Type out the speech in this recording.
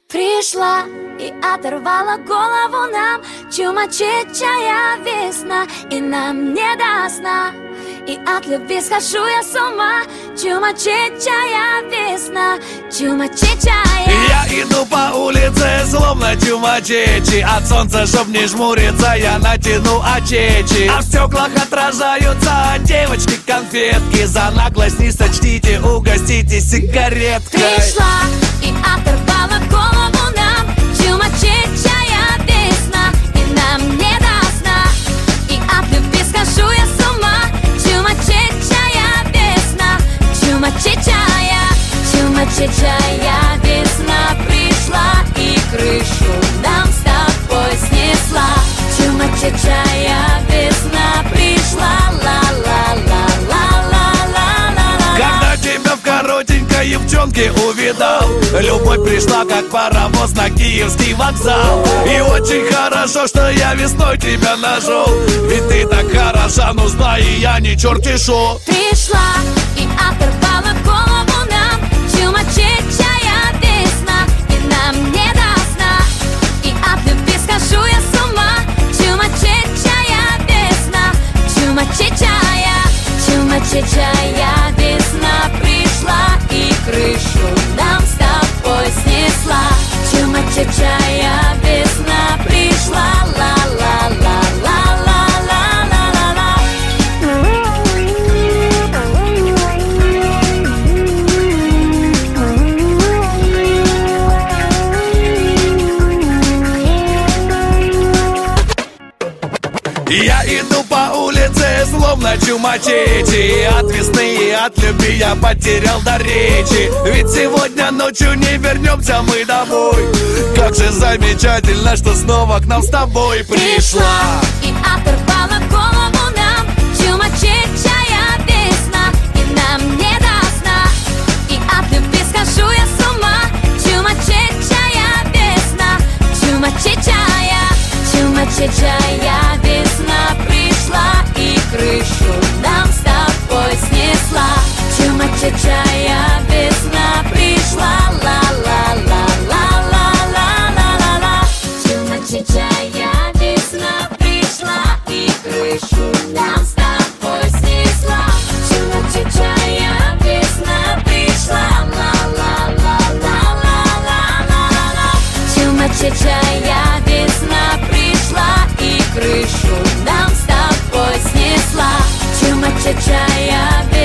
Пришла и оторвала голову нам чумачечая весна, и нам не до сна. И от любви схожу я с ума. Чумачечая весна, чумачечая. Я иду по улице, словно чумачечи. От солнца, чтоб не жмуриться, я натяну очечи. А в стеклах отражаются девочки-конфетки. За наглость не сочтите, угоститесь сигареткой. Пришла и оторвала голову нам чумачечая весна, и нам не до сна. И от любви схожу я с ума. Чумачечая весна, чумачечая. Чумачечая весна пришла и крышу нам с тобой снесла. Чумачечая весна пришла, ла-ла-ла-ла-ла-ла-ла-ла. Когда тебя в коротенькой юбчонке увидал, любовь пришла, как паровоз на Киевский вокзал. И очень хорошо, что я весной тебя нашел, ведь ты так хороша, ну знай, я не черти шо. Пришла и оторвала голову нам чумачечая весна, и нам не до сна. И от любви схожу я с ума. Чумачечая весна, чумачечая. Чумачечая весна пришла и крышу нам с тобой снесла. Чумачечая весна пришла, ла-ла-ла-ла-ла-ла-ла-ла. Я иду по улице, словно чумачечи. От весны и от любви я потерял до речи. Ведь сегодня ночью не вернемся мы домой. Как же замечательно, что снова к нам с тобой пришла. И оторвала голову нам чумачечая весна, и нам не до сна. И от любви схожу я с ума. Чумачечая весна, чумачечая. Чумачечая весна пришла и крышу нам с тобой снесла. Чумачечая весна пришла, ла-ла-ла-ла-ла-ла-ла-ла. Чумачечая весна пришла и крышу нам с тобой снесла. Чумачечая весна пришла, ла-ла-ла-ла-ла-ла-ла-ла. Чумачечая весна пришла и крышу нам с тобой снесла. Чумачечая весна.